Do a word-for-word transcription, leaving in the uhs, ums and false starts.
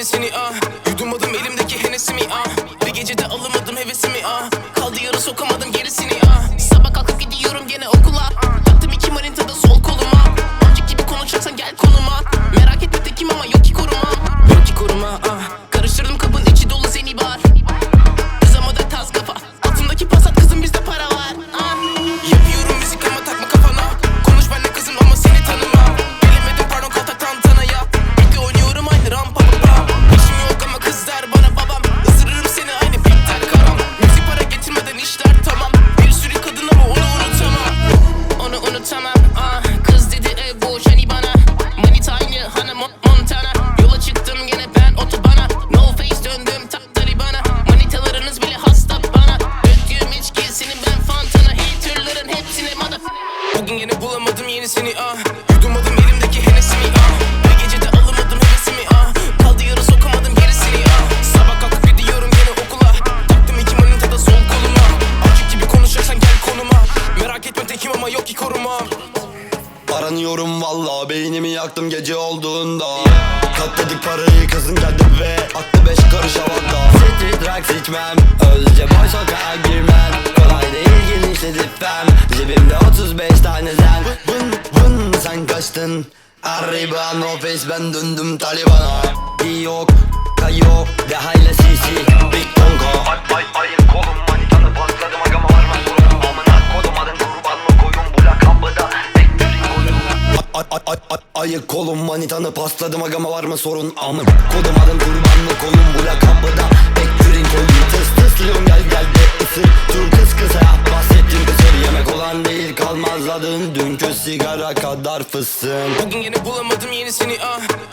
yenisini ah. Yudumladım elimdeki henesimi ah. Bir gecede alamadım hevesimi ah. Kaldı yarı sokamadım gerisini ah. Sabah kalkıp gidiyorum gene okula. Taktım iki manitada sol koluma. Önceki gibi konuşacaksan gel konuma. Merak etme tekim ama yok ki koruma. Yok ki koruma ah. Karıştırdım kabın içi dolu zeni bar. Kız ama da taz kafa. Altındaki pasat kızım bizde para var ah. Yapıyorum müzik ama takma kafana. Konuş benle kızım ama seni tanımam. Gelemedim pardon kaltak tantanaya. Bekle oynuyorum aynı rampa papa. İşim yok ama kızlar bana babam. Isırırım seni aynı bitter karam. Müzik para getirmeden işler tamam. Bir sürü kadın ama onu unutamam. Onu unutamam ah. Kız dedi ev boş hani bana. Manita aynı Hannah Montana. Yola çıktım gene ben otobana. No face döndüm tak Taliban'a. Manitalarınız bile hasta bana. Döktüğüm içki senin ben Fantana. Haterların hepsine mana. Bugün yine bulamadım yenisini ah. Yudumladım elimdeki henesimi ah. Bir gecede alamadım hevesimi ah. Kaldı yarı sokamadım gerisini ah. Sabah kalkıp gidiyorum yine okula. Taktım iki manitada sol koluma. Açık gibi konuşacaksan gel konuma. Merak etme tekim ama yok ki korumam. Aranıyorum valla, beynimi yaktım gece olduğunda. Katladık parayı kızın geldi ve attı beş karış havada. Street drugs içmem, özce boy sokağa girmem. Kolay değil genişledi fem. Cebimde otuz beş tane zen. Vın vın sen kaçtın. Arriba no face ben döndüm Taliban'a. Yok kayo dehayla sisi Big Tonka. Ay ay ayın kolum manitanı patladım agama varma sorun. Amına kodum adın kurbanlı koyun bu lakabıda ektirin koyun. Ay ay ay ay ayık kolum manitanı pasladım agama var mı sorun. Amın kodum adın kurbanlı kolum bu lakabıda ektirin koyun. Tıs tıslıyım gel gel de ısır. Dur kız kısa bahsettiğim kısır. Yemek olan değil kalmaz adın dünkü sigara kadar fısın. Bugün yine bulamadım yenisini ah.